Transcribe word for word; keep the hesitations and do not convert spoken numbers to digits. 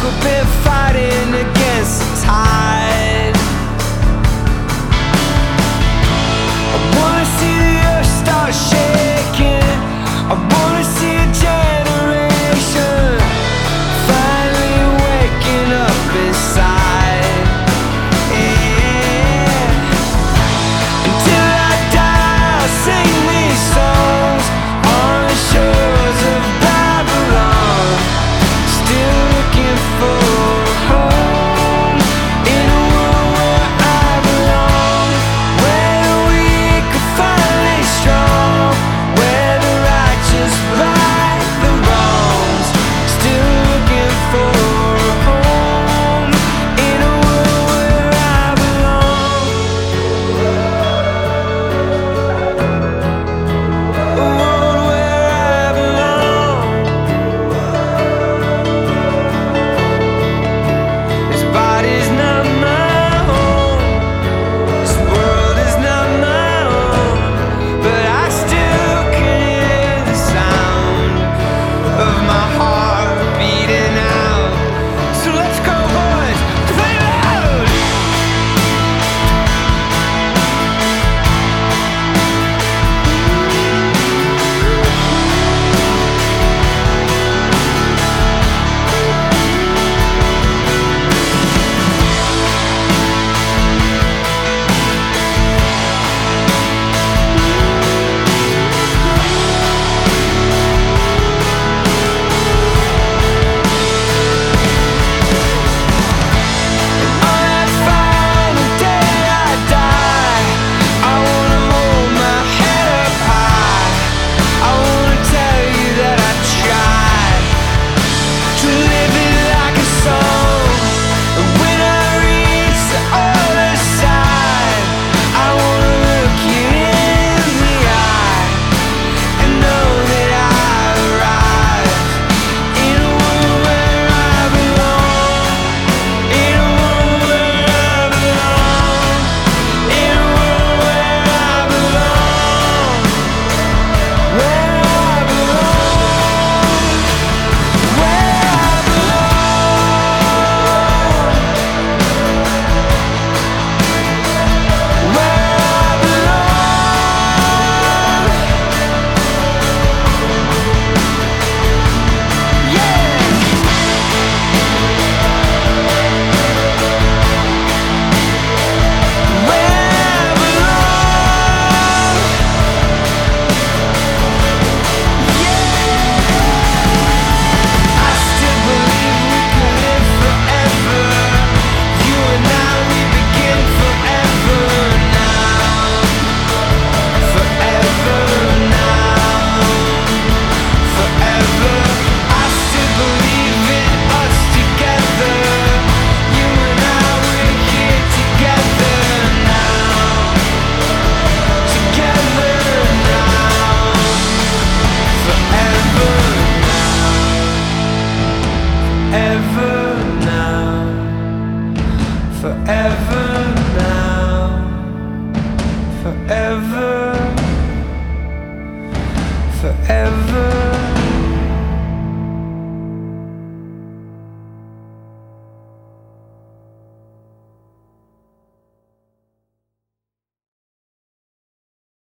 we've been fighting against the tide. I wanna see the earth start shaking. I wanna see a generation finally waking up inside. Yeah. Until I die, I'll sing these songs on the shores of Babylon. Still looking for a home in a world where I belong, where the weak are finally strong, where the righteous right the wrongs. Still looking for a home in a world where I belong, a world where I belong. This body's not my home, this world is not my own, but I still can hear the sound of my heart beating out. So let's go, boys, play loud. On that final day I die, I wanna hold my head up high. I wanna tell you that I tried to live it like a song. And when I reach the other side, I wanna look you in the eye and know that I arrived in a world where I belong, in a world where I belong, in a world where I belong, where I belong, where I belong, where I belong. Yeah. Forever now, forever, forever.